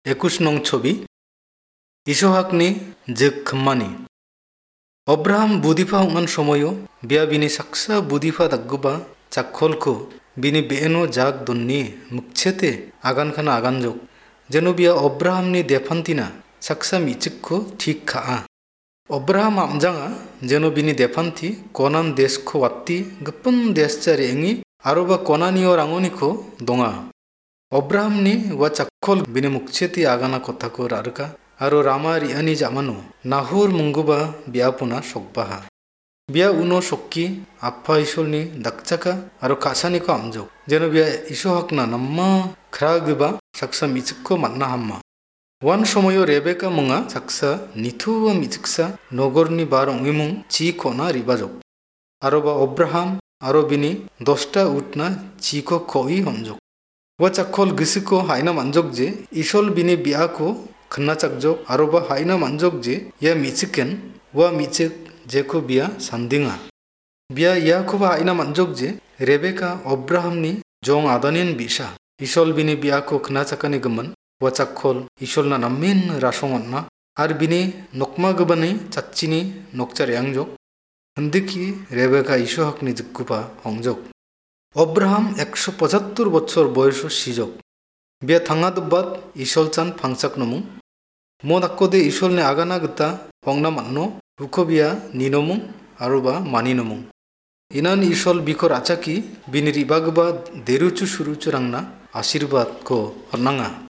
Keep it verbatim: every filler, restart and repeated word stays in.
एकुश नं छवि इशहाकनि जोग खाम्मानि अब्राहाम बुदिफा हंगान समयो बिया बिनि सक्सा बुदिफा दागगुबा चाखलखौ बिनि बेनो जाग दन्नि मुक्षेते आगान खाना आगान जग जेन बिया अब्राहामनि देफान्तिना सक्सा मिचिकखौ ठीक खाआ अब्राहाम आमजांगा जेन बिनि देफान्ति कोनान देशखौ वात्ति गपन देश चारि एंगि आरोबा कोनानियो रांगनिखौ दंगा अब्राहामनि वा चाखल बिनि मुक्षेति आगाना कथाखौ रारका आरो रामा रियानि जामानो नाहुर मुंगुबा बियापुना सकबाहा बिया उनो सक्की आप्पा इसोलनि दाकचाका आरो कासानिखौ आमजो जेन बिया इशहाकना नम्मा ख्रागुबा सक्सा मिचिकखौ मानना हाम्मा वान समयो रेबेका मुंगा सक्सा निथुवा मिचिकसा नगरनि बार अंगिमुं ची कोना रिबाजक आरोबा अब्राहाम आरो बिनि दसटा उटना चीको खोई हमजक वा चाखल गोसोखौ हायना मानजक जे इसल बिनि बियाखौ खन्ना चाकजक आरोबा हायना मानजक जे या मिचिकेन वा मिचिक जेको बिया सान्दिंगा बिया याखौबा हायना मानजक जे रेबेका अब्राहामनि जं आदानिन बिसा इसल बिनि बियाखौ खन्ना चाकानि गमन वा चाखल इसलना नाम्मिन रासंगन्ना आर बिनि नकमा गबानि चाच्चिनि नकचारियांजक हन्दिकी रेबेका इशहाकनि जिक्कुपा हंजक अब्राहाम एकशो पचहत्तर बच्छर बयसो सिजक बिया थांगा दुब्बात इसल चान फांसाक नमुं मोदाक्कोदे इसलनि आगाना गता हंना माननो उखो बिया निनमुं आरोबा मानिनमुं इनान इसल बिखो राचाकी बिनि रिबागबा देरुचु सुरुचु रांना आशीर्वाद को हरनांगा।